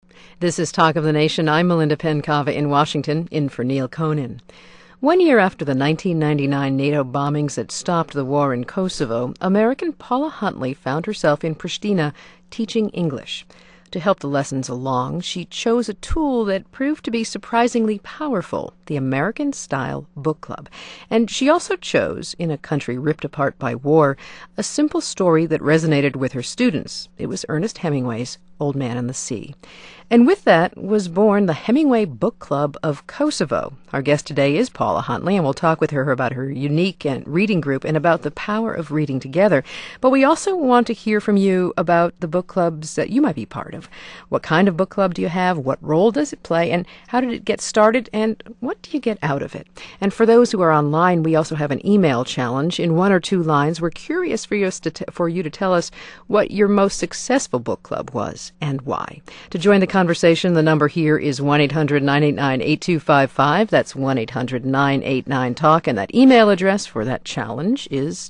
This is Talk of the Nation. I'm Melinda Pencava in Washington, in for Neil Conan. 1 year after the 1999 NATO bombings that stopped the war in Kosovo, American Paula Huntley found herself in Pristina teaching English. To help the lessons along, she chose a tool that proved to be surprisingly powerful, the American-style book club. And she also chose, in a country ripped apart by war, a simple story that resonated with her students. It was Ernest Hemingway's Old Man and the Sea. And with that was born the Hemingway Book Club of Kosovo. Our guest today is Paula Huntley, and we'll talk with her about her unique reading group and about the power of reading together. But we also want to hear from you about the book clubs that you might be part of. What kind of book club do you have? What role does it play? And how did it get started? And what do you get out of it? And for those who are online, we also have an email challenge. In 1 or 2 lines, we're curious for you to tell us what your most successful book club was and why. To join the conversation, the number here is 1-800-989-8255. That's 1-800-989-TALK. And that email address for that challenge is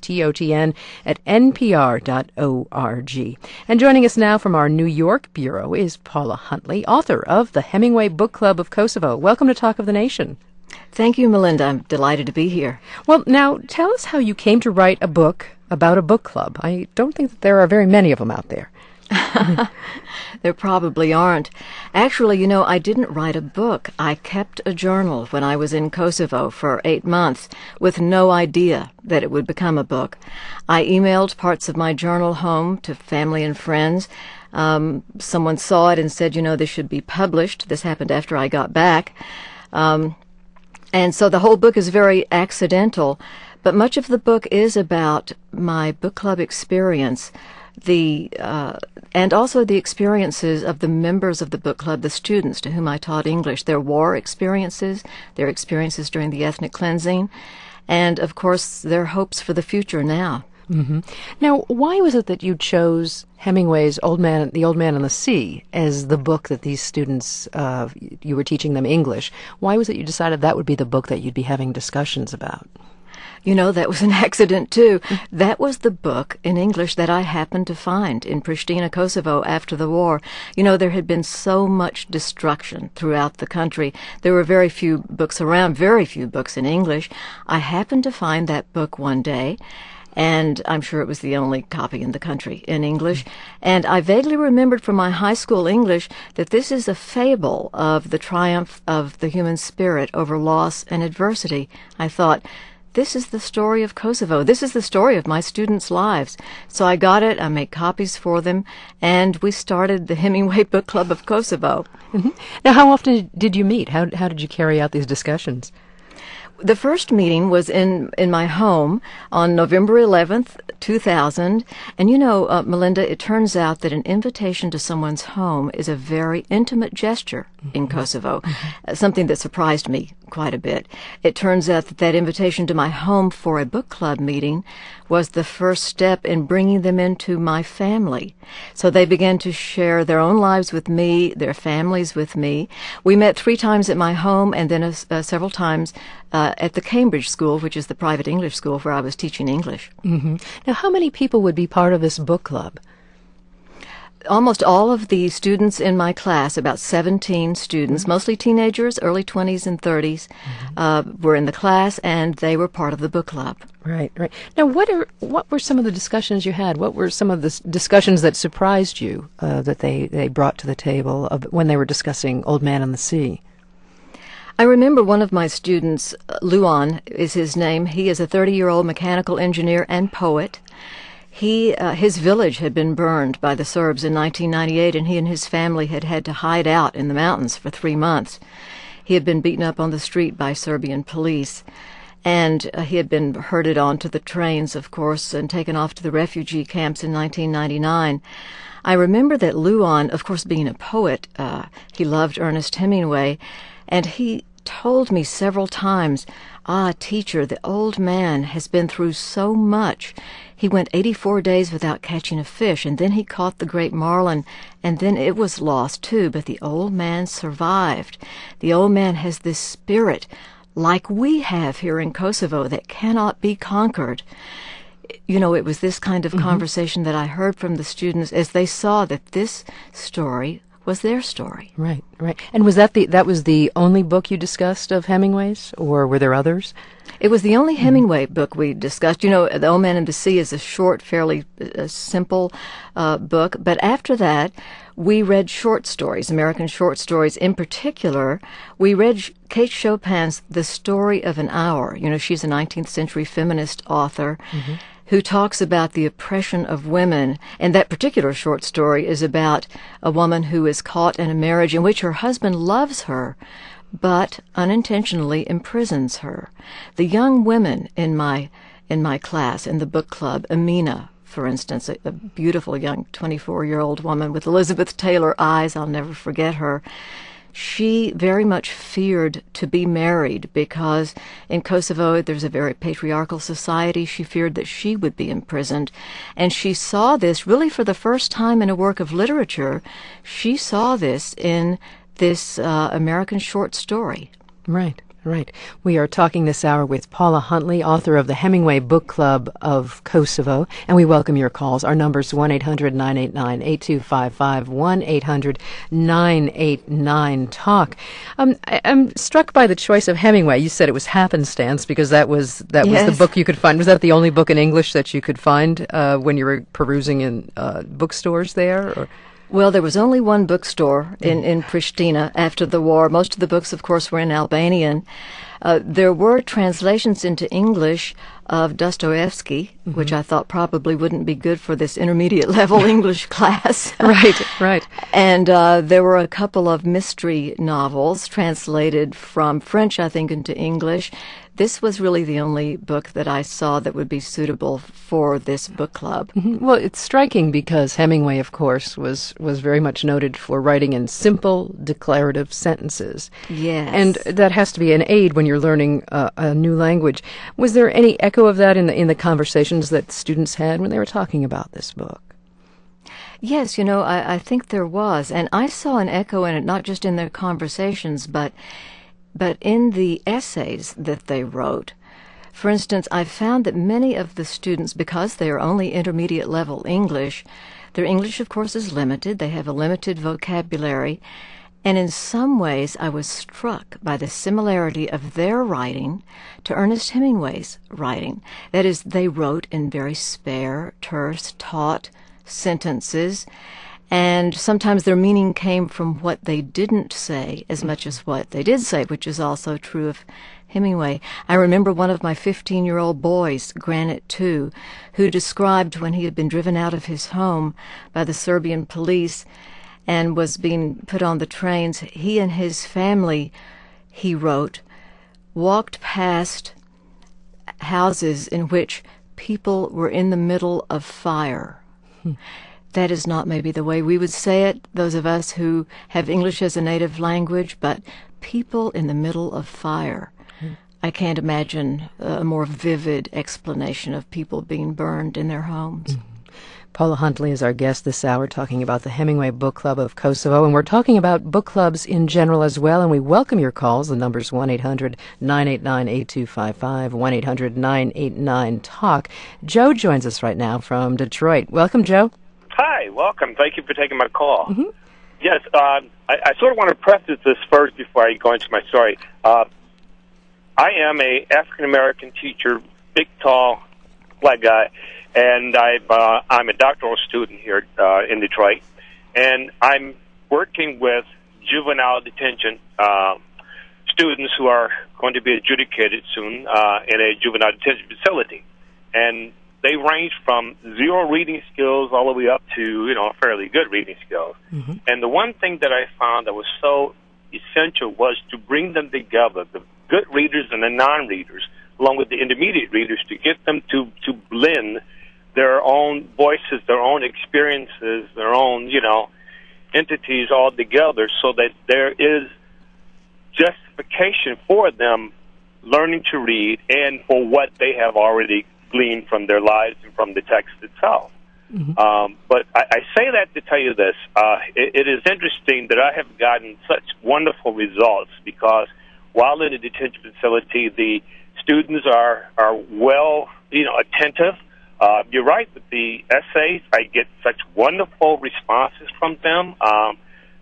totn@npr.org. And joining us now from our New York bureau is Paula Huntley, author of the Hemingway Book Club of Kosovo. Welcome to Talk of the Nation. Thank you, Melinda. I'm delighted to be here. Well, now, tell us how you came to write a book about a book club. I don't think that there are very many of them out there. There probably aren't. Actually, I didn't write a book. I kept a journal when I was in Kosovo for 8 months with no idea that it would become a book. I emailed parts of my journal home to family and friends. Someone saw it and said, this should be published. This happened after I got back. And so the whole book is very accidental, but much of the book is about my book club experience, and also the experiences of the members of the book club, the students to whom I taught English, their war experiences, their experiences during the ethnic cleansing, and, of course, their hopes for the future now. Mm-hmm. Now, why was it that you chose Hemingway's The Old Man and the Sea as the book that these students, you were teaching them English? Why was it you decided that would be the book that you'd be having discussions about? That was an accident, too. That was the book in English that I happened to find in Pristina, Kosovo after the war. There had been so much destruction throughout the country. There were very few books around, very few books in English. I happened to find that book one day, and I'm sure it was the only copy in the country in English. And I vaguely remembered from my high school English that this is a fable of the triumph of the human spirit over loss and adversity. I thought, this is the story of Kosovo. This is the story of my students' lives. So I got it, I made copies for them, and we started the Hemingway Book Club of Kosovo. Mm-hmm. Now, how often did you meet? How did you carry out these discussions? The first meeting was in my home on November 11th, 2000. And Melinda, it turns out that an invitation to someone's home is a very intimate gesture in Kosovo, something that surprised me quite a bit. It turns out that invitation to my home for a book club meeting was the first step in bringing them into my family. So they began to share their own lives with me, their families with me. We met 3 times at my home and then several times at the Cambridge School, which is the private English school where I was teaching English. Mm-hmm. Now, how many people would be part of this book club? Almost all of the students in my class, about 17 students, mostly teenagers, early 20s and 30s, were in the class, and they were part of the book club. Right. Now, what were some of the discussions you had? What were some of the discussions that surprised you that they brought to the table when they were discussing Old Man and the Sea? I remember one of my students, Luan is his name. He is a 30-year-old mechanical engineer and poet. His village had been burned by the Serbs in 1998, and he and his family had to hide out in the mountains for 3 months. He had been beaten up on the street by Serbian police, and he had been herded onto the trains, of course, and taken off to the refugee camps in 1999. I remember that Luan, of course, being a poet, he loved Ernest Hemingway, and he told me several times, teacher, the old man has been through so much. He went 84 days without catching a fish, and then he caught the great marlin, and then it was lost too, but the old man survived. The old man has this spirit, like we have here in Kosovo, that cannot be conquered. It was this kind of conversation that I heard from the students as they saw that this story was their story. Right, right. And was that the only book you discussed of Hemingway's, or were there others? It was the only Hemingway book we discussed. You know, The Old Man and the Sea is a short, fairly simple book. But after that, we read short stories, American short stories. In particular, we read Kate Chopin's The Story of an Hour. You know, she's a 19th century feminist author who talks about the oppression of women. And that particular short story is about a woman who is caught in a marriage in which her husband loves her, but unintentionally imprisons her. The young women in my class, in the book club, Amina, for instance, a beautiful young 24-year-old woman with Elizabeth Taylor eyes, I'll never forget her. She very much feared to be married because in Kosovo there's a very patriarchal society. She feared that she would be imprisoned. And she saw this really for the first time in a work of literature. She saw this in this American short story. Right, right. We are talking this hour with Paula Huntley, author of the Hemingway Book Club of Kosovo, and we welcome your calls. Our number's 1-800-989-8255, 1-800-989-TALK. I'm struck by the choice of Hemingway. You said it was happenstance because that was the book you could find. Was that the only book in English that you could find when you were perusing in bookstores there? Or? Well, there was only one bookstore in Pristina after the war. Most of the books, of course, were in Albanian. There were translations into English of Dostoevsky, which I thought probably wouldn't be good for this intermediate level English class. Right, right. And there were a couple of mystery novels translated from French, I think, into English. This was really the only book that I saw that would be suitable for this book club. Well, it's striking because Hemingway, of course, was very much noted for writing in simple, declarative sentences. Yes. And that has to be an aid when you're learning a new language. Was there any echo of that in the conversations that students had when they were talking about this book? Yes, you know, I think there was. And I saw an echo in it, not just in their conversations, but in the essays that they wrote. For instance, I found that many of the students, because they are only intermediate level English, their English, of course, is limited. They have a limited vocabulary. And in some ways, I was struck by the similarity of their writing to Ernest Hemingway's writing. That is, they wrote in very spare, terse, taut sentences, and sometimes their meaning came from what they didn't say as much as what they did say, which is also true of Hemingway. I remember one of my 15-year-old boys, Granite II, who described when he had been driven out of his home by the Serbian police and was being put on the trains. He and his family, he wrote, walked past houses in which people were in the middle of fire. That is not maybe the way we would say it, those of us who have English as a native language, but people in the middle of fire. I can't imagine a more vivid explanation of people being burned in their homes. Paula Huntley is our guest this hour, talking about the Hemingway Book Club of Kosovo, and we're talking about book clubs in general as well, and we welcome your calls. The number's 1-800-989-8255, 1-800-989-TALK. Joe joins us right now from Detroit. Welcome, Joe. Hi, welcome. Thank you for taking my call. Yes, I sort of want to preface this first before I go into my story. I am a African-American teacher, big, tall, black guy, and I'm a doctoral student here in Detroit, and I'm working with juvenile detention students who are going to be adjudicated soon in a juvenile detention facility. And they range from zero reading skills all the way up to, fairly good reading skills. And the one thing that I found that was so essential was to bring them together, the good readers and the non-readers, along with the intermediate readers, to get them to blend their own voices, their own experiences, their own, entities all together so that there is justification for them learning to read and for what they have already gleaned from their lives and from the text itself. But I say that to tell you this. It is interesting that I have gotten such wonderful results because while in a detention facility, the students are well, attentive. You're right with the essays. I get such wonderful responses from them.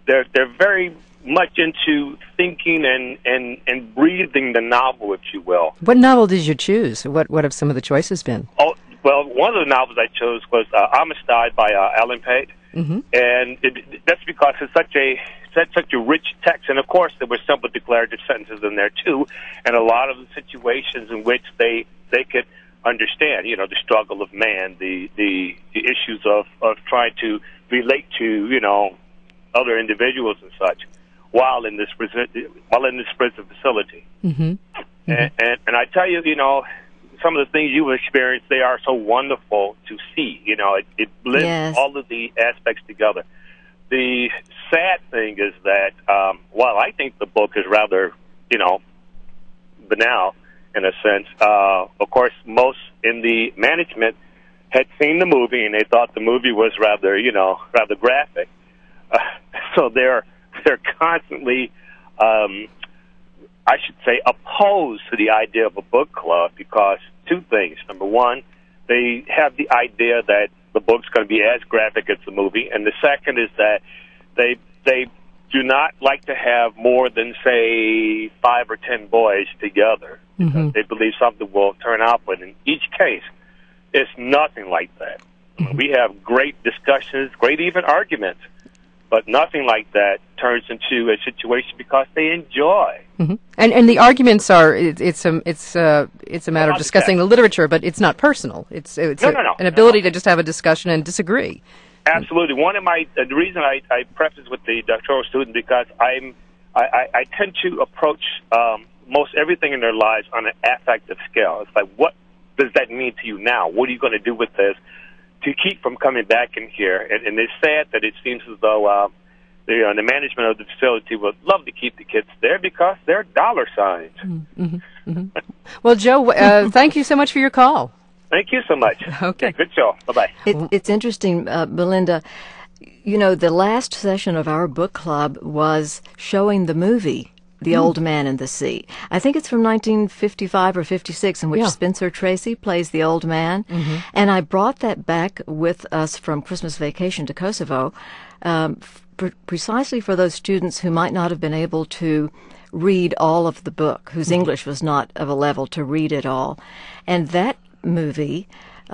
they're very much into thinking and breathing the novel, if you will. What novel did you choose? What have some of the choices been? Oh, well, one of the novels I chose was Amistad by Alan Pate, and that's because it's such a rich text, and of course there were simple declarative sentences in there too, and a lot of the situations in which they could understand, you know, the struggle of man, the issues of trying to relate to, you know, other individuals and such, while in this prison facility. And I tell you, you know, some of the things you've experienced, they are so wonderful to see. You know, it blends all of the aspects together. The sad thing is that while I think the book is rather, you know, banal in a sense, of course, most in the management had seen the movie and they thought the movie was rather graphic. So they're constantly, I should say, opposed to the idea of a book club because two things. Number one, they have the idea that the book's going to be as graphic as the movie, and the second is that they do not like to have more than, say, 5 or 10 boys together because they believe something will turn out. But in each case, it's nothing like that. We have great discussions, great even arguments, but nothing like that turns into a situation because they enjoy. And the arguments are it's a matter of discussing the literature, but it's not personal. It's an ability to just have a discussion and disagree. Absolutely. The reason I preface with the doctoral student because I tend to approach most everything in their lives on an affective scale. It's like, what does that mean to you now? What are you going to do with this to keep from coming back in here? And it's sad that it seems as though the management of the facility would love to keep the kids there because they're dollar signs. Well, Joe, thank you so much for your call. Thank you so much. Okay. Good show. Bye-bye. It's interesting, Belinda. You know, the last session of our book club was showing the movie The Old Man and the Sea. I think it's from 1955 or 56, in which Spencer Tracy plays the old man. And I brought that back with us from Christmas vacation to Kosovo, precisely for those students who might not have been able to read all of the book, whose English was not of a level to read it all. And that movie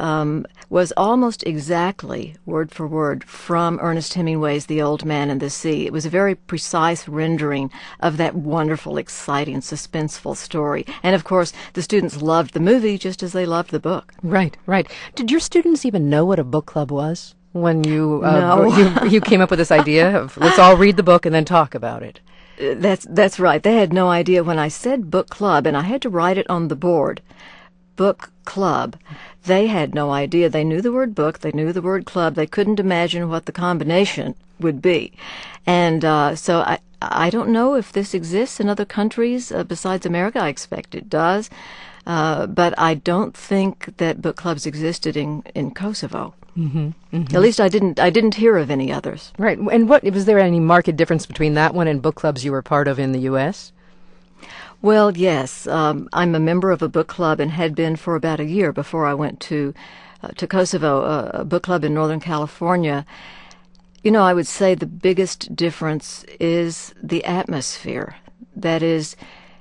was almost exactly, word for word, from Ernest Hemingway's The Old Man and the Sea. It was a very precise rendering of that wonderful, exciting, suspenseful story. And, of course, the students loved the movie just as they loved the book. Right. Did your students even know what a book club was when you you came up with this idea of let's all read the book and then talk about it? That's right. They had no idea when I said book club, and I had to write it on the board. Book club. They had no idea. They knew the word book. They knew the word club. They couldn't imagine what the combination would be. And so I don't know if this exists in other countries besides America. I expect it does. But I don't think that book clubs existed in Kosovo. At least I didn't hear of any others. Right. And was there any marked difference between that one and book clubs you were part of in the U.S.? Well, yes. I'm a member of a book club and had been for about a year before I went to Kosovo, a book club in Northern California. You know, I would say the biggest difference is the atmosphere. That is,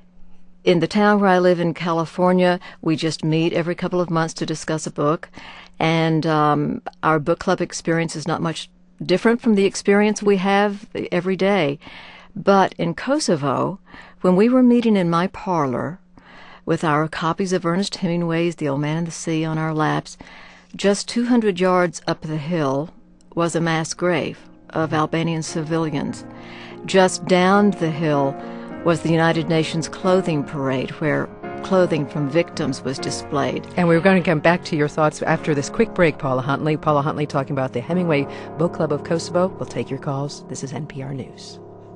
in the town where I live in California, we just meet every couple of months to discuss a book, and our book club experience is not much different from the experience we have every day. But in Kosovo, when we were meeting in my parlor with our copies of Ernest Hemingway's The Old Man and the Sea on our laps, just 200 yards up the hill was a mass grave of Albanian civilians. Just down the hill was the United Nations clothing parade, where clothing from victims was displayed. And we're going to come back to your thoughts after this quick break, Paula Huntley. Paula Huntley talking about the Hemingway Book Club of Kosovo. We'll take your calls. This is NPR News.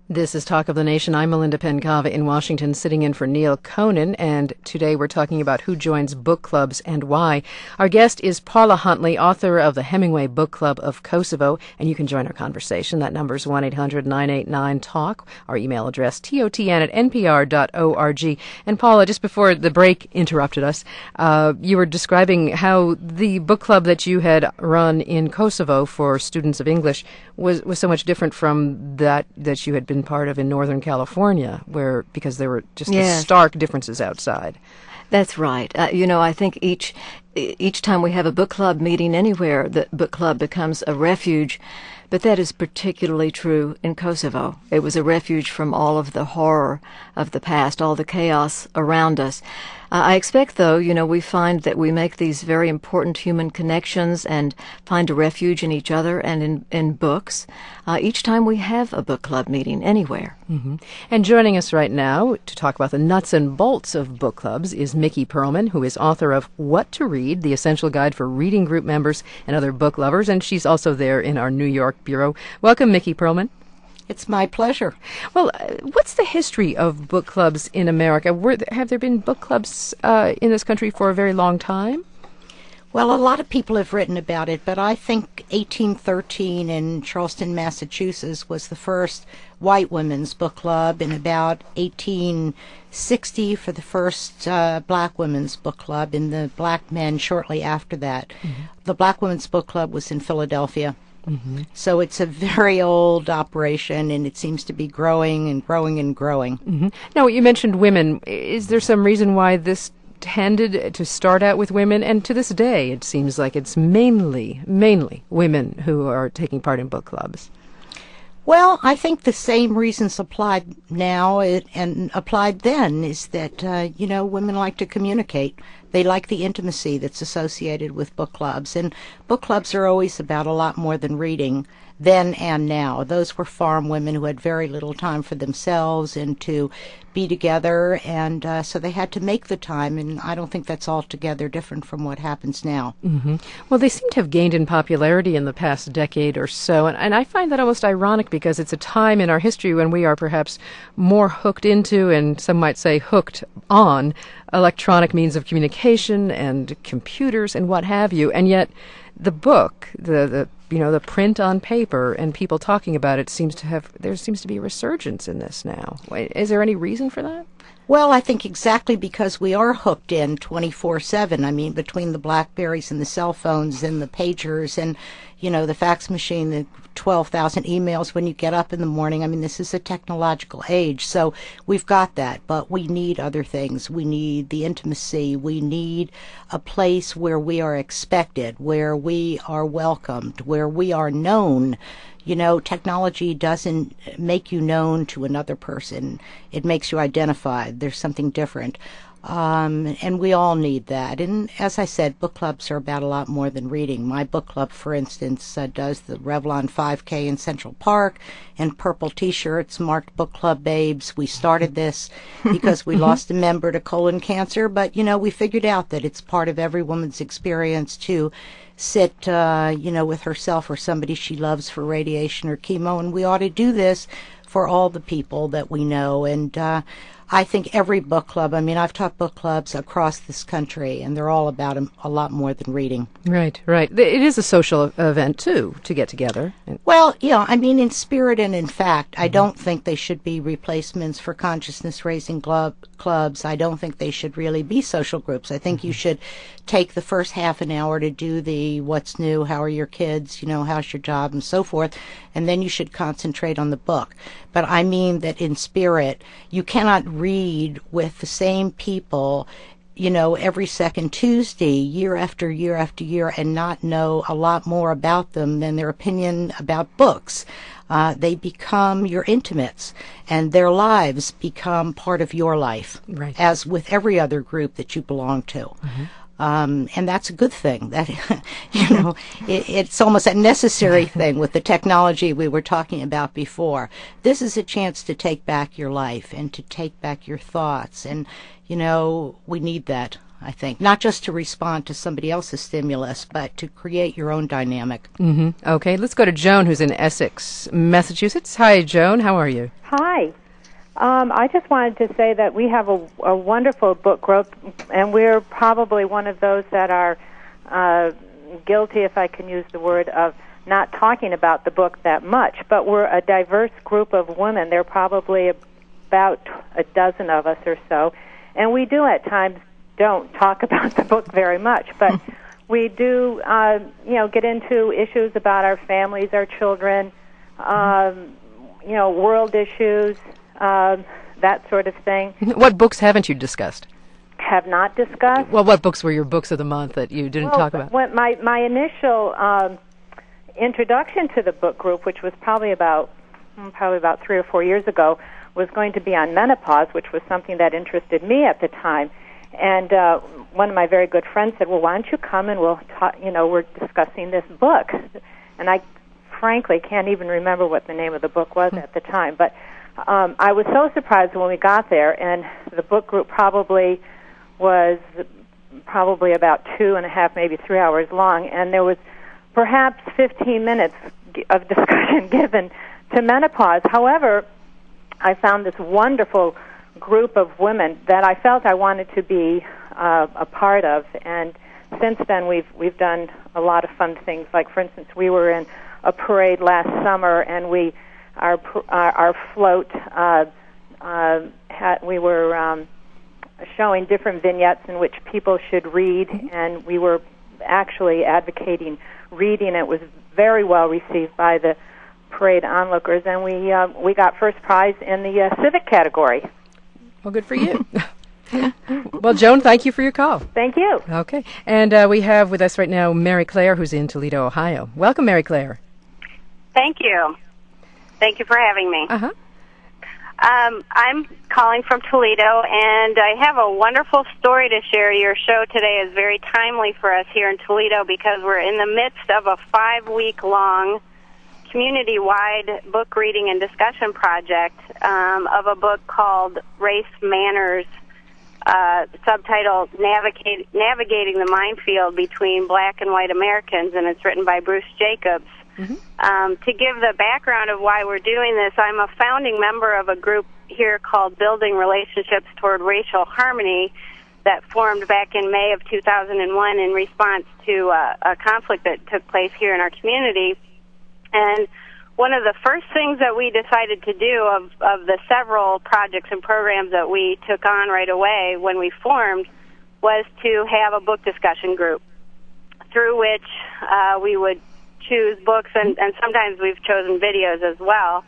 This is Talk of the Nation. I'm Melinda Pencava in Washington, sitting in for Neil Conan, and today we're talking about who joins book clubs and why. Our guest is Paula Huntley, author of the Hemingway Book Club of Kosovo, and you can join our conversation. That number is 1-800-989-TALK. Our email address, totn@npr.org. And Paula, just before the break interrupted us, you were describing how the book club that you had run in Kosovo for students of English was so much different from that you had been part of in Northern California, because there were just the stark differences outside. That's right. I think each time we have a book club meeting anywhere, the book club becomes a refuge. But that is particularly true in Kosovo. It was a refuge from all of the horror of the past, all the chaos around us. I expect, though, we find that we make these very important human connections and find a refuge in each other and in books each time we have a book club meeting anywhere. Mm-hmm. And joining us right now to talk about the nuts and bolts of book clubs is Mickey Perlman, who is author of What to Read, the Essential Guide for Reading Group Members and Other Book Lovers, and she's also there in our New York bureau. Welcome, Mickey Perlman. It's my pleasure. Well, what's the history of book clubs in America? Have there been book clubs in this country for a very long time? Well, a lot of people have written about it, but I think 1813 in Charleston, Massachusetts was the first white women's book club, and about 1860 for the first black women's book club, and the black men shortly after that. Mm-hmm. The black women's book club was in Philadelphia. Mm-hmm. So it's a very old operation, and it seems to be growing and growing and growing. Mm-hmm. Now, you mentioned women. Is there some reason why this tended to start out with women? And to this day, it seems like it's mainly women who are taking part in book clubs. Well, I think the same reasons applied now and applied then is that, women like to communicate. They like the intimacy that's associated with book clubs. And book clubs are always about a lot more than reading, then and now. Those were farm women who had very little time for themselves and to be together, and so they had to make the time, and I don't think that's altogether different from what happens now. Mm-hmm. Well, they seem to have gained in popularity in the past decade or so, and I find that almost ironic because it's a time in our history when we are perhaps more hooked into, and some might say hooked on, electronic means of communication and computers and what have you, and yet the book, the print on paper and people talking about it there seems to be a resurgence in this now. Is there any reason for that? Well, I think exactly because we are hooked in 24/7. I mean, between the BlackBerries and the cell phones and the pagers and, the fax machine, the 12,000 emails when you get up in the morning. I mean, this is a technological age, so we've got that, but we need other things. We need the intimacy. We need a place where we are expected, where we are welcomed, where we are known. Technology doesn't make you known to another person. It makes you identified. There's something different. And we all need that. And as I said, book clubs are about a lot more than reading. My book club, for instance, does the Revlon 5K in Central Park and purple T-shirts marked Book Club Babes. We started this because we lost a member to colon cancer, but, we figured out that it's part of every woman's experience to sit, with herself or somebody she loves for radiation or chemo, and we ought to do this for all the people that we know. And I think every book club, I've taught book clubs across this country, and they're all about a lot more than reading. Right. It is a social event, too, to get together. Well, in spirit and in fact, I don't think they should be replacements for consciousness-raising clubs. I don't think they should really be social groups. I think you should take the first half an hour to do the what's new, how are your kids, how's your job, and so forth, and then you should concentrate on the book. But I mean that in spirit, you cannot read with the same people, every second Tuesday, year after year after year, and not know a lot more about them than their opinion about books. They become your intimates, and their lives become part of your life, right, as with every other group that you belong to. Mm-hmm. And that's a good thing. That it's almost a necessary thing with the technology we were talking about before. This is a chance to take back your life and to take back your thoughts, and we need that. I think. Not just to respond to somebody else's stimulus, but to create your own dynamic. Mm-hmm. Okay, let's go to Joan, who's in Essex, Massachusetts. Hi, Joan. How are you? Hi. I just wanted to say that we have a wonderful book group, and we're probably one of those that are guilty, if I can use the word, of not talking about the book that much. But we're a diverse group of women. There are probably about a dozen of us or so. And we do at times don't talk about the book very much, but we do, get into issues about our families, our children, world issues, that sort of thing. What books haven't you discussed? Have not discussed. Well, what books were your books of the month that you didn't talk about? My initial introduction to the book group, which was probably about 3 or 4 years ago, was going to be on menopause, which was something that interested me at the time. And one of my very good friends said, "Well, why don't you come and we'll talk? We're discussing this book." And I, frankly, can't even remember what the name of the book was at the time. But I was so surprised when we got there, and the book group was about 2.5, maybe 3 hours long, and there was perhaps 15 minutes of discussion given to menopause. However, I found this wonderful group of women that I felt I wanted to be a part of, and since then we've done a lot of fun things. Like, for instance, we were in a parade last summer, and our float we were showing different vignettes in which people should read, and we were actually advocating reading. It was very well received by the parade onlookers, and we got first prize in the civic category. Well, good for you. Well, Joan, thank you for your call. Thank you. Okay. And we have with us right now Mary Claire, who's in Toledo, Ohio. Welcome, Mary Claire. Thank you. Thank you for having me. Uh-huh. I'm calling from Toledo, and I have a wonderful story to share. Your show today is very timely for us here in Toledo because we're in the midst of a 5-week-long community-wide book reading and discussion project of a book called Race Manners, subtitled Navigating the Minefield Between Black and White Americans, and it's written by Bruce Jacobs. Mm-hmm. To give the background of why we're doing this, I'm a founding member of a group here called Building Relationships Toward Racial Harmony that formed back in May of 2001 in response to a conflict that took place here in our community. And one of the first things that we decided to do of the several projects and programs that we took on right away when we formed was to have a book discussion group through which we would choose books, and sometimes we've chosen videos as well,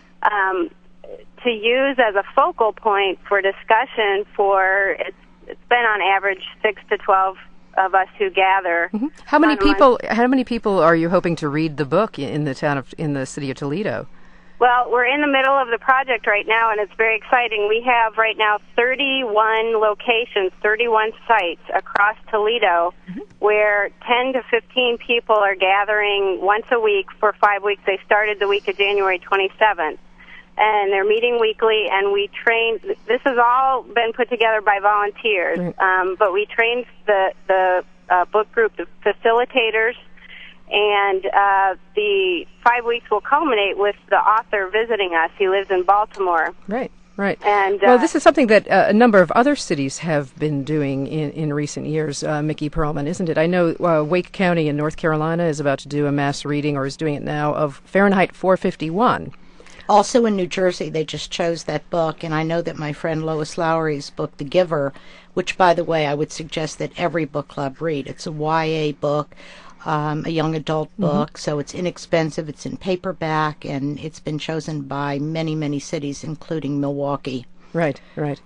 to use as a focal point for discussion for, it's been on average 6 to 12 of us who gather. Mm-hmm. How many people are you hoping to read the book in the city of Toledo? Well, we're in the middle of the project right now, and it's very exciting. We have right now 31 locations, 31 sites across Toledo, mm-hmm. where 10 to 15 people are gathering once a week for 5 weeks. They started the week of January 27th, and they're meeting weekly, and we train. This has all been put together by volunteers, right. But we train the book group, the facilitators, and the 5 weeks will culminate with the author visiting us. He lives in Baltimore. Right, right. And well, this is something that a number of other cities have been doing in recent years, Mickey Perlman, isn't it? I know Wake County in North Carolina is about to do a mass reading, or is doing it now, of Fahrenheit 451. Also in New Jersey, they just chose that book, and I know that my friend Lois Lowry's book, The Giver, which, by the way, I would suggest that every book club read. It's a YA book. A young adult book, mm-hmm. so it's inexpensive, it's in paperback, and it's been chosen by many, many cities, including Milwaukee. Right, right.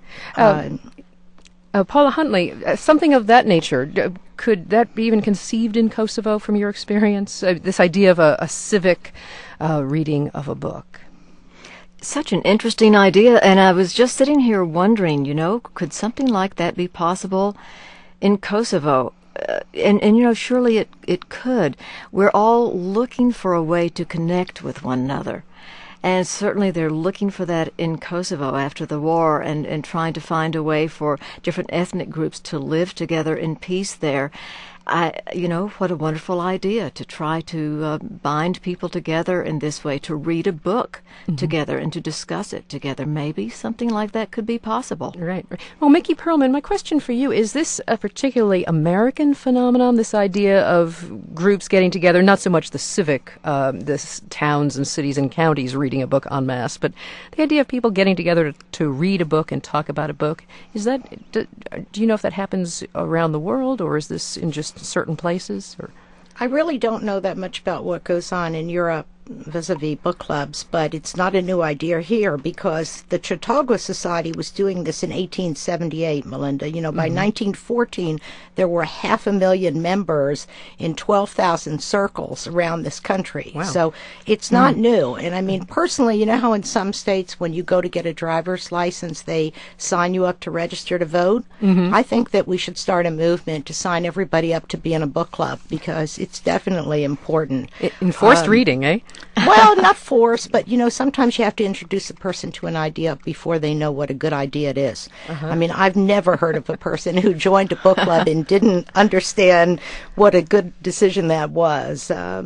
Paula Huntley, something of that nature, could that be even conceived in Kosovo from your experience, this idea of a civic reading of a book? Such an interesting idea, and I was just sitting here wondering, could something like that be possible in Kosovo? And surely it could. We're all looking for a way to connect with one another. And certainly they're looking for that in Kosovo after the war, and trying to find a way for different ethnic groups to live together in peace there. What a wonderful idea to try to bind people together in this way, to read a book together and to discuss it together. Maybe something like that could be possible. Right. Well, Mickey Perlman, my question for you, is this a particularly American phenomenon, this idea of groups getting together, not so much the civic, the towns and cities and counties reading a book en masse, but the idea of people getting together to read a book and talk about a book? Is that, do you know if that happens around the world, or is this in just certain places? Or I really don't know that much about what goes on in Europe vis-a-vis book clubs, but it's not a new idea here, because the Chautauqua Society was doing this in 1878, Melinda. By 1914, there were 500,000 members in 12,000 circles around this country. Wow. So it's not new. And I mean, personally, you know how in some states when you go to get a driver's license, they sign you up to register to vote? I think that we should start a movement to sign everybody up to be in a book club, because it's definitely important. Enforced reading, eh? Well, not forced, but, sometimes you have to introduce a person to an idea before they know what a good idea it is. I mean, I've never heard of a person who joined a book club and didn't understand what a good decision that was,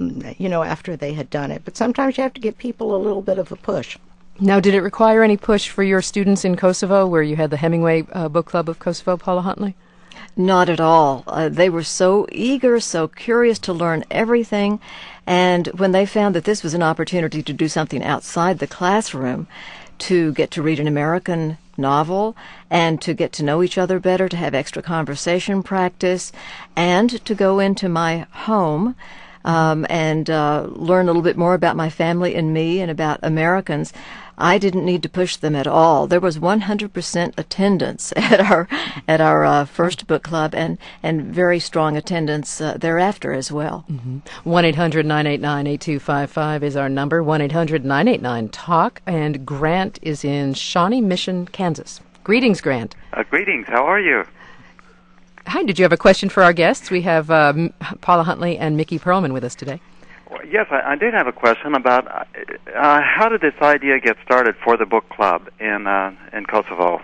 after they had done it. But sometimes you have to give people a little bit of a push. Now, did it require any push for your students in Kosovo, where you had the Hemingway Book Club of Kosovo, Paula Huntley? Not at all. They were so eager, so curious to learn everything. And when they found that this was an opportunity to do something outside the classroom, to get to read an American novel and to get to know each other better, to have extra conversation practice, and to go into my home and learn a little bit more about my family and me and about Americans, I didn't need to push them at all. There was 100% attendance at our first book club, and very strong attendance thereafter as well. 1-800-989-8255 is our number. 1-800-989-TALK. And Grant is in Shawnee Mission, Kansas. Greetings, Grant. Greetings. How are you? Hi. Did you have a question for our guests? We have Paula Huntley and Mickey Perlman with us today. Yes, I did have a question about how did this idea get started for the book club in Kosovo?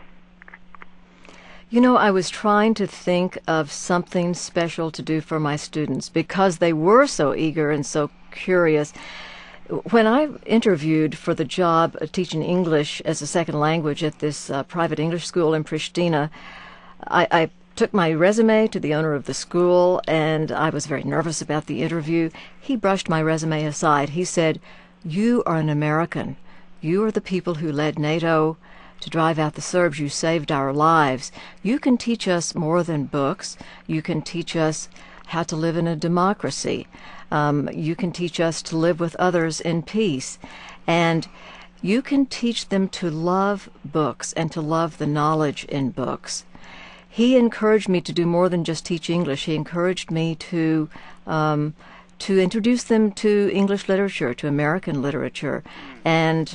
I was trying to think of something special to do for my students because they were so eager and so curious. When I interviewed for the job of teaching English as a second language at this private English school in Pristina, I took my resume to the owner of the school, and I was very nervous about the interview. He brushed my resume aside. He said, "You are an American. You are the people who led NATO to drive out the Serbs. You saved our lives. You can teach us more than books. You can teach us how to live in a democracy. You can teach us to live with others in peace. And you can teach them to love books and to love the knowledge in books." He encouraged me to do more than just teach English. He encouraged me to introduce them to English literature, to American literature. And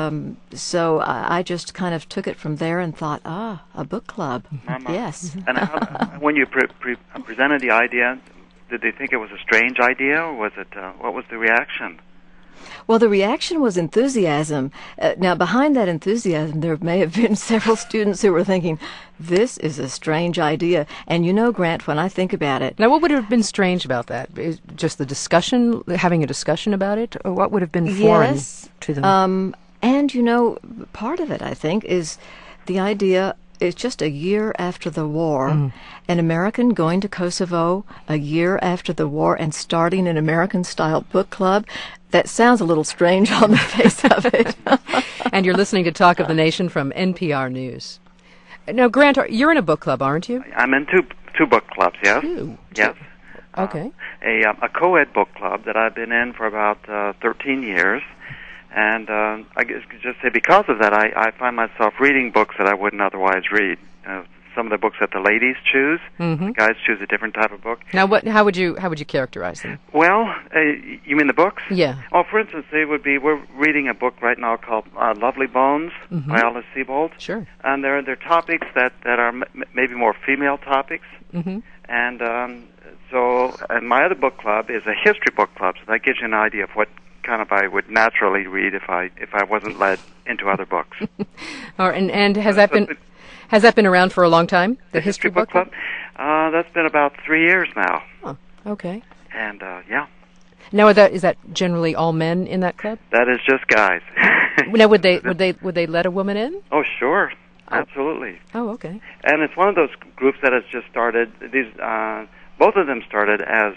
so I just kind of took it from there and thought, a book club. Yes. And when you presented the idea, did they think it was a strange idea, or was it? What was the reaction? Well, the reaction was enthusiasm. Now, behind that enthusiasm, there may have been several students who were thinking, this is a strange idea. And Grant, when I think about it... Now, what would have been strange about that? Just the discussion, having a discussion about it? Or what would have been foreign to them? And, part of it, I think, is the idea... It's just a year after the war, an American going to Kosovo a year after the war and starting an American-style book club. That sounds a little strange on the face of it. And you're listening to Talk of the Nation from NPR News. Now, Grant, you're in a book club, aren't you? I'm in two book clubs, yes. Yes. Okay. A co-ed book club that I've been in for about 13 years. And I guess just say because of that, I find myself reading books that I wouldn't otherwise read. Some of the books that the ladies choose, the guys choose a different type of book. Now, how would you characterize them? Well, you mean the books? Yeah. Oh, for instance, we're reading a book right now called Lovely Bones by Alice Sebold. Sure. And they're topics that are maybe more female topics. And so, and my other book club is a history book club, so that gives you an idea of what I would naturally read if I wasn't led into other books. And has that been around for a long time? The History Book Club? That's been about 3 years now. Oh, okay. And yeah. Now, is that generally all men in that club? That is just guys. Now, would they let a woman in? Oh, sure, absolutely. Oh, okay. And it's one of those groups that has just started. These both of them started as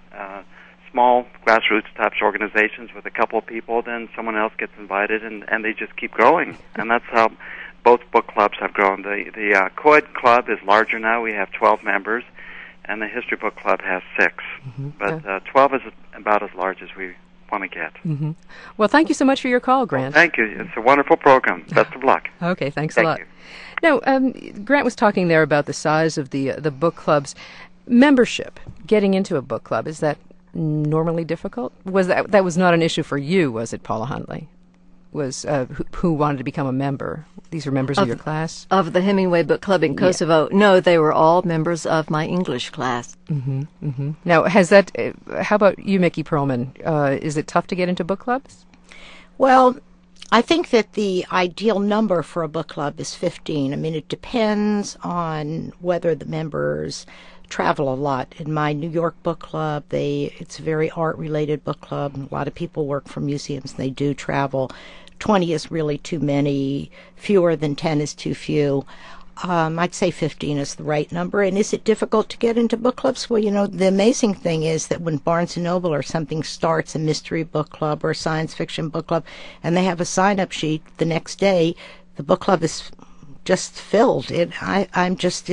small grassroots types organizations with a couple of people. Then someone else gets invited, and they just keep growing. And that's how both book clubs have grown. The Co-ed Club is larger now. We have 12 members. And the History Book Club has 6. Mm-hmm. But 12 is about as large as we want to get. Mm-hmm. Well, thank you so much for your call, Grant. Well, thank you. It's a wonderful program. Best of luck. Okay, thanks a lot. You. Now, Grant was talking there about the size of the book clubs. Membership, getting into a book club, is that normally difficult? That was not an issue for you, was it, Paula Huntley? Was who wanted to become a member? These were members of your class? Of the Hemingway Book Club in Kosovo. Yeah. No, they were all members of my English class. Mm-hmm, mm-hmm. Now, how about you, Mickey Perlman? Is it tough to get into book clubs? Well, I think that the ideal number for a book club is 15. I mean, it depends on whether the members travel a lot. In my New York book club, it's a very art-related book club. A lot of people work for museums, and they do travel. 20 is really too many. Fewer than 10 is too few. I'd say 15 is the right number. And is it difficult to get into book clubs? Well, the amazing thing is that when Barnes & Noble or something starts a mystery book club or a science fiction book club, and they have a sign-up sheet the next day, the book club is just filled. I'm just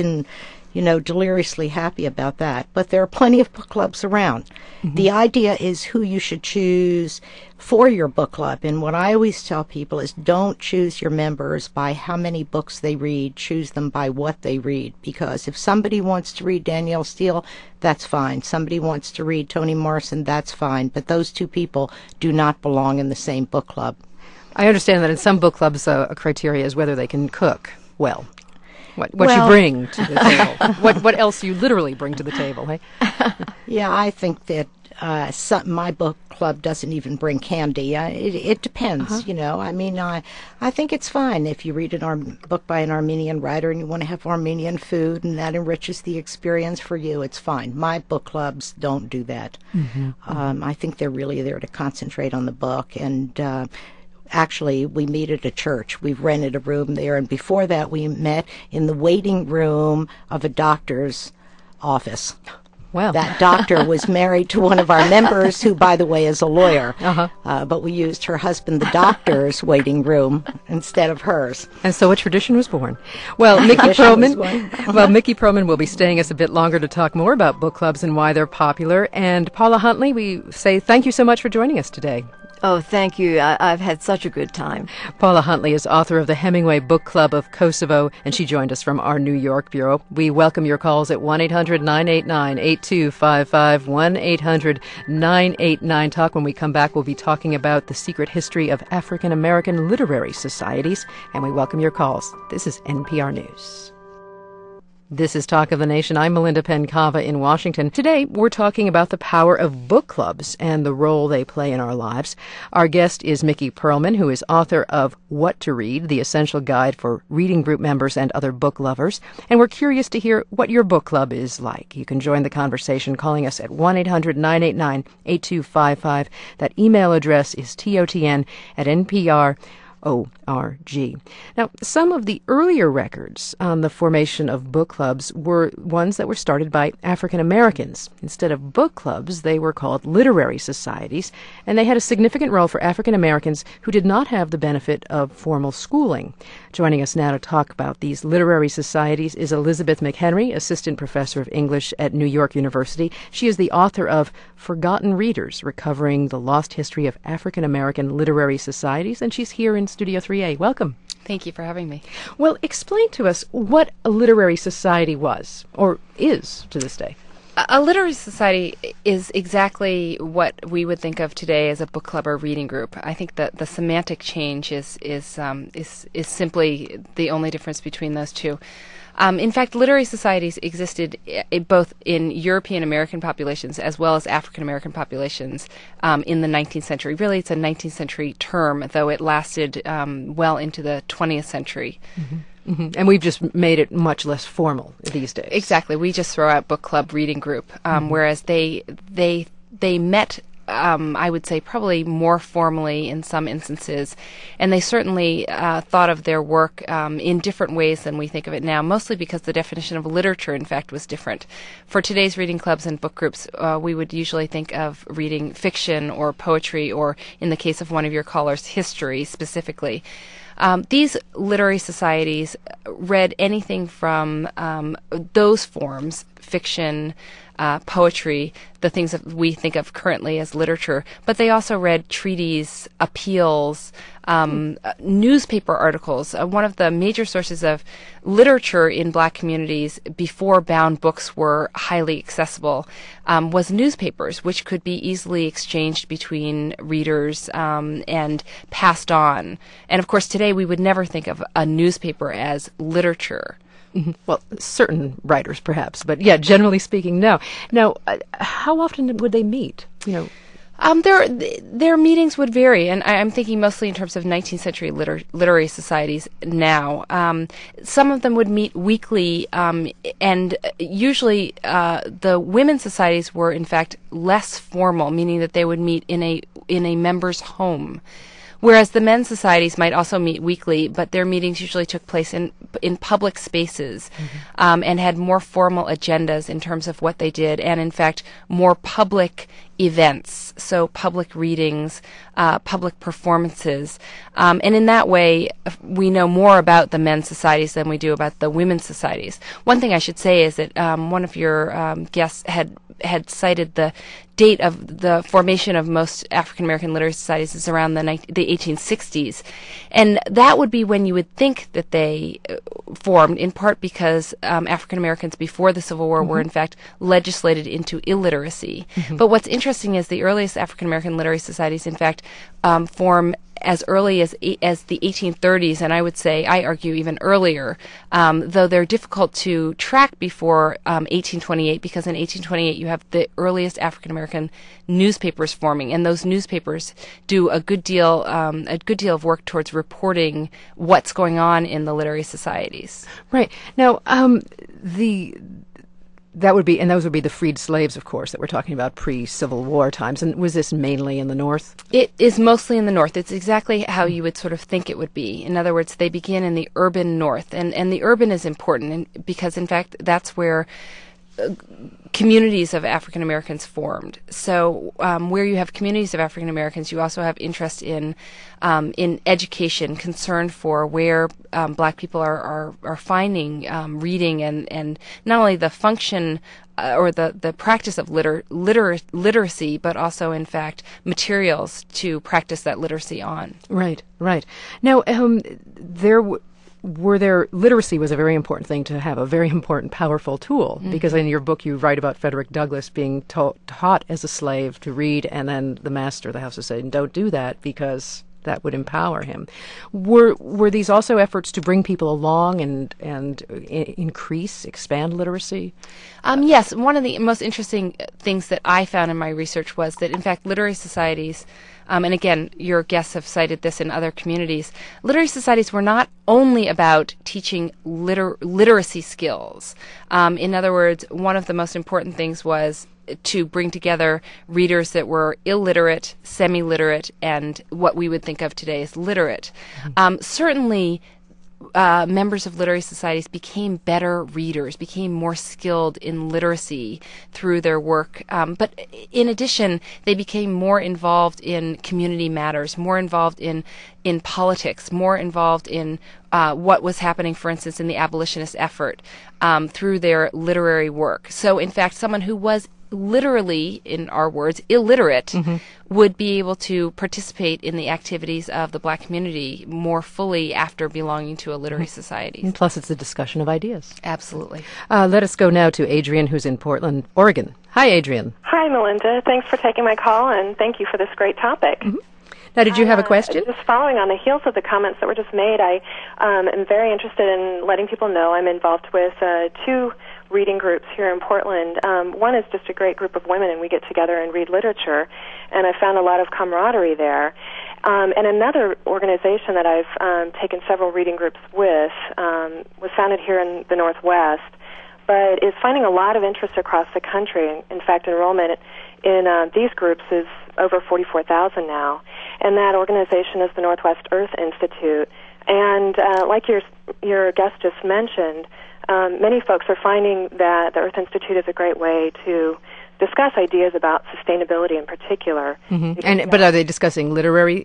deliriously happy about that. But there are plenty of book clubs around. Mm-hmm. The idea is who you should choose for your book club. And what I always tell people is don't choose your members by how many books they read. Choose them by what they read. Because if somebody wants to read Danielle Steele, that's fine. Somebody wants to read Toni Morrison, that's fine. But those two people do not belong in the same book club. I understand that in some book clubs, a criteria is whether they can cook well. What you bring to the table. What else you literally bring to the table, hey? Yeah, I think that my book club doesn't even bring candy. It depends, I mean, I think it's fine if you read a book by an Armenian writer and you want to have Armenian food and that enriches the experience for you, it's fine. My book clubs don't do that. Mm-hmm. I think they're really there to concentrate on the book. And actually, we meet at a church. We've rented a room there, and before that we met in the waiting room of a doctor's office. Wow. That doctor was married to one of our members, who, by the way, is a lawyer. But we used her husband, the doctor's waiting room, instead of hers. And so a tradition was born. Well, Mickey Perlman will be staying us a bit longer to talk more about book clubs and why they're popular. And Paula Huntley, we say thank you so much for joining us today. Oh, thank you. I've had such a good time. Paula Huntley is author of the Hemingway Book Club of Kosovo, and she joined us from our New York bureau. We welcome your calls at 1-800-989-8255, 1-800-989-TALK. When we come back, we'll be talking about the secret history of African American literary societies, and we welcome your calls. This is NPR News. This is Talk of the Nation. I'm Melinda Pencava in Washington. Today, we're talking about the power of book clubs and the role they play in our lives. Our guest is Mickey Perlman, who is author of What to Read, the essential guide for reading group members and other book lovers. And we're curious to hear what your book club is like. You can join the conversation calling us at 1-800-989-8255. That email address is totn@npr.org. Now, some of the earlier records on the formation of book clubs were ones that were started by African Americans. Instead of book clubs, they were called literary societies, and they had a significant role for African Americans who did not have the benefit of formal schooling. Joining us now to talk about these literary societies is Elizabeth McHenry, Assistant Professor of English at New York University. She is the author of Forgotten Readers, Recovering the Lost History of African American Literary Societies, and she's here in Studio 3A. Welcome. Thank you for having me. Well, explain to us what a literary society was, or is to this day. A literary society is exactly what we would think of today as a book club or reading group. I think that the semantic change is simply the only difference between those two. In fact, literary societies existed both in European American populations as well as African American populations in the 19th century. Really, it's a 19th century term, though it lasted well into the 20th century. Mm-hmm. Mm-hmm. And we've just made it much less formal these days. Exactly. We just throw out book club, reading group, whereas they met, I would say, probably more formally in some instances, and they certainly thought of their work in different ways than we think of it now, mostly because the definition of literature, in fact, was different. For today's reading clubs and book groups, we would usually think of reading fiction or poetry, or in the case of one of your callers, history specifically. These literary societies read anything from those forms, fiction, poetry, the things that we think of currently as literature, but they also read treaties, appeals, newspaper articles. One of the major sources of literature in black communities before bound books were highly accessible was newspapers, which could be easily exchanged between readers and passed on. And of course, today we would never think of a newspaper as literature. Mm-hmm. Well, certain writers, perhaps, but yeah, generally speaking, no. Now, how often would they meet? Their meetings would vary, and I'm thinking mostly in terms of 19th century literary societies now. Some of them would meet weekly, and usually the women's societies were, in fact, less formal, meaning that they would meet in a member's home. Whereas the men's societies might also meet weekly, but their meetings usually took place in public spaces, and had more formal agendas in terms of what they did, and in fact more public events, so public readings, public performances, and in that way we know more about the men's societies than we do about the women's societies. One thing I should say is that one of your guests had cited the date of the formation of most African American literary societies is around the 1860s, and that would be when you would think that they formed, in part because African Americans before the Civil War were in fact legislated into illiteracy. But what's interesting is the earliest African American literary societies in fact form as early as the 1830s, and I argue even earlier, though they're difficult to track before 1828, because in 1828 you have the earliest African American newspapers forming, and those newspapers do a good deal of work towards reporting what's going on in the literary societies. Right. Now, those would be the freed slaves, of course, that we're talking about pre-Civil War times. And was this mainly in the North? It is mostly in the North. It's exactly how you would sort of think it would be. In other words, they begin in the urban North. And the urban is important because, in fact, that's where communities of African Americans formed. So where you have communities of African Americans, you also have interest in education, concern for where black people are finding reading and not only the function or the practice of literacy, but also, in fact, materials to practice that literacy on. Right. Now, literacy was a very important thing to have, a very important, powerful tool, because in your book you write about Frederick Douglass being taught as a slave to read, and then the master of the house would say, don't do that, because that would empower him. Were these also efforts to bring people along and expand literacy? Yes. One of the most interesting things that I found in my research was that, in fact, literary societies, and again, your guests have cited this in other communities, literary societies were not only about teaching literacy skills. In other words, one of the most important things was to bring together readers that were illiterate, semi-literate, and what we would think of today as literate. Certainly, members of literary societies became better readers, became more skilled in literacy through their work. But in addition, they became more involved in community matters, more involved in politics, more involved in what was happening, for instance, in the abolitionist effort through their literary work. So, in fact, someone who was literally, in our words, illiterate, would be able to participate in the activities of the Black community more fully after belonging to a literary society. And plus, it's a discussion of ideas. Absolutely. Let us go now to Adrian, who's in Portland, Oregon. Hi, Adrian. Hi, Melinda. Thanks for taking my call, and thank you for this great topic. Now, did you have a question? Just following on the heels of the comments that were just made, I am very interested in letting people know I'm involved with 2 reading groups here in Portland. One is just a great group of women, and we get together and read literature, and I found a lot of camaraderie there. And another organization that I've taken several reading groups with was founded here in the Northwest, but is finding a lot of interest across the country. In fact, enrollment in these groups is over 44,000 now, and that organization is the Northwest Earth Institute. And like your guest just mentioned, many folks are finding that the Earth Institute is a great way to discuss ideas about sustainability in particular. But are they discussing literary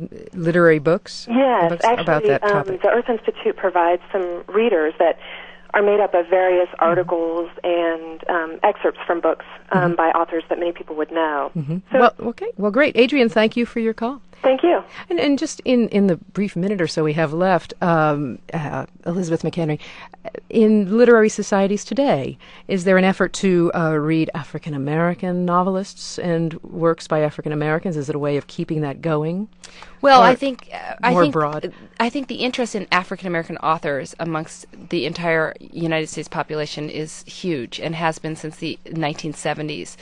books? Yes, books actually, about that topic? The Earth Institute provides some readers that are made up of various articles and excerpts from books by authors that many people would know. So, Well, great. Adrian, thank you for your call. Thank you. And just in the brief minute or so we have left, Elizabeth McHenry, in literary societies today, is there an effort to read African American novelists and works by African Americans? Is it a way of keeping that going? Well, Or I think broad? I think the interest in African American authors amongst the entire United States population is huge and has been since the 1970s.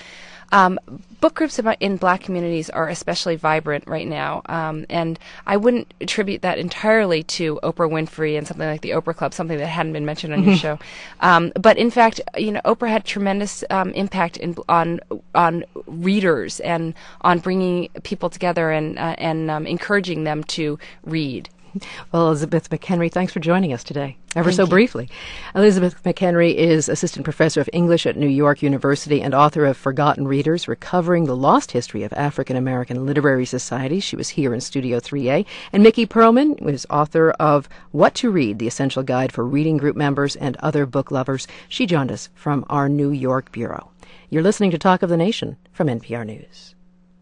Book groups in Black communities are especially vibrant right now, and I wouldn't attribute that entirely to Oprah Winfrey and something like the Oprah Club, something that hadn't been mentioned on your show. But in fact, Oprah had tremendous impact on readers and on bringing people together and encouraging them to read. Well, Elizabeth McHenry, thanks for joining us today, ever so briefly. Elizabeth McHenry is Assistant Professor of English at New York University and author of Forgotten Readers, Recovering the Lost History of African American Literary Societies. She was here in Studio 3A. And Mickey Perlman is author of What to Read, the Essential Guide for Reading Group Members and Other Book Lovers. She joined us from our New York bureau. You're listening to Talk of the Nation from NPR News.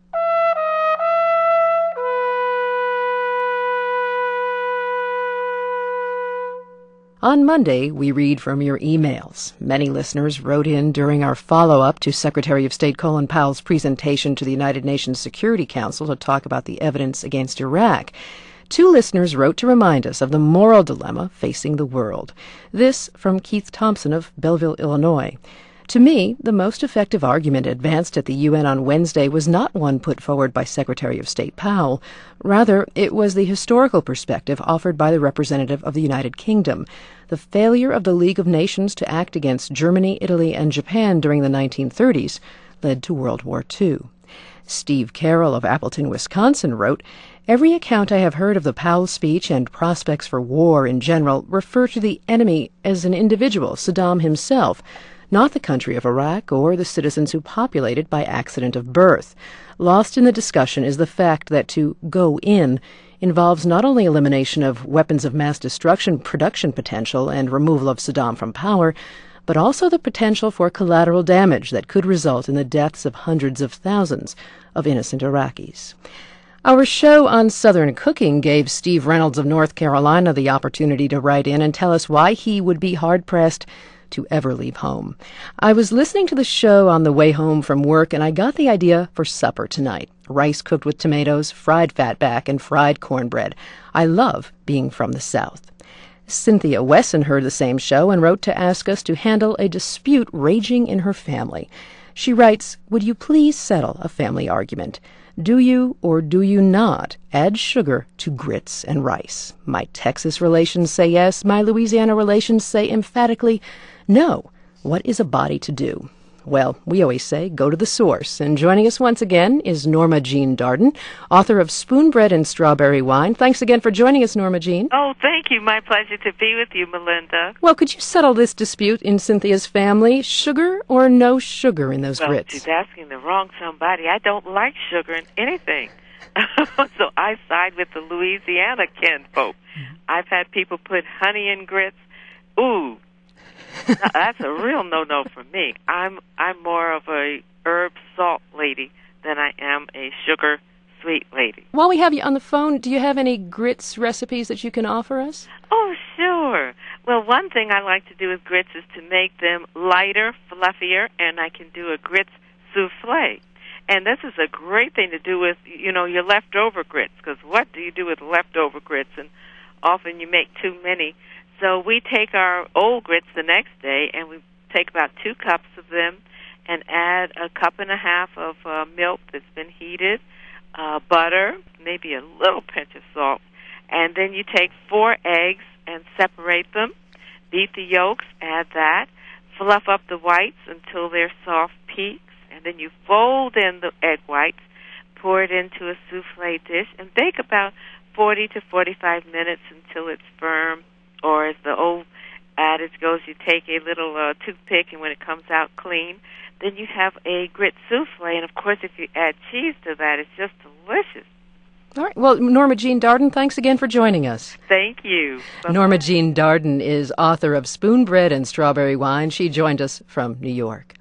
On Monday, we read from your emails. Many listeners wrote in during our follow-up to Secretary of State Colin Powell's presentation to the United Nations Security Council to talk about the evidence against Iraq. 2 listeners wrote to remind us of the moral dilemma facing the world. This from Keith Thompson of Belleville, Illinois. To me, the most effective argument advanced at the UN on Wednesday was not one put forward by Secretary of State Powell. Rather, it was the historical perspective offered by the representative of the United Kingdom. The failure of the League of Nations to act against Germany, Italy, and Japan during the 1930s led to World War II. Steve Carroll of Appleton, Wisconsin wrote, "Every account I have heard of the Powell speech and prospects for war in general refer to the enemy as an individual, Saddam himself, not the country of Iraq or the citizens who populate it by accident of birth. Lost in the discussion is the fact that to go in involves not only elimination of weapons of mass destruction production potential and removal of Saddam from power, but also the potential for collateral damage that could result in the deaths of hundreds of thousands of innocent Iraqis." Our show on Southern cooking gave Steve Reynolds of North Carolina the opportunity to write in and tell us why he would be hard-pressed to ever leave home. "I was listening to the show on the way home from work, and I got the idea for supper tonight. Rice cooked with tomatoes, fried fatback, and fried cornbread. I love being from the South." Cynthia Wesson heard the same show and wrote to ask us to handle a dispute raging in her family. She writes, "Would you please settle a family argument? Do you or do you not add sugar to grits and rice? My Texas relations say yes. My Louisiana relations say emphatically no. What is a body to do?" Well, we always say go to the source. And joining us once again is Norma Jean Darden, author of Spoon Bread and Strawberry Wine. Thanks again for joining us, Norma Jean. Oh, thank you. My pleasure to be with you, Melinda. Well, could you settle this dispute in Cynthia's family? Sugar or no sugar in those grits? She's asking the wrong somebody. I don't like sugar in anything. So I side with the Louisiana kinfolk. I've had people put honey in grits. Ooh. That's a real no-no for me. I'm more of a herb salt lady than I am a sugar sweet lady. While we have you on the phone, do you have any grits recipes that you can offer us? Oh, sure. Well, one thing I like to do with grits is to make them lighter, fluffier, and I can do a grits souffle. And this is a great thing to do with, your leftover grits, because what do you do with leftover grits? And often you make too many. So we take our old grits the next day, and we take about 2 cups of them and add a cup and a half of milk that's been heated, butter, maybe a little pinch of salt, and then you take 4 eggs and separate them, beat the yolks, add that, fluff up the whites until they're soft peaks, and then you fold in the egg whites, pour it into a souffle dish, and bake about 40 to 45 minutes until it's firm, or as the old adage goes, you take a little toothpick, and when it comes out clean, then you have a grit souffle, and of course if you add cheese to that, it's just delicious. All right. Well, Norma Jean Darden, thanks again for joining us. Thank you. Bye-bye. Norma Jean Darden is author of Spoon Bread and Strawberry Wine. She joined us from New York.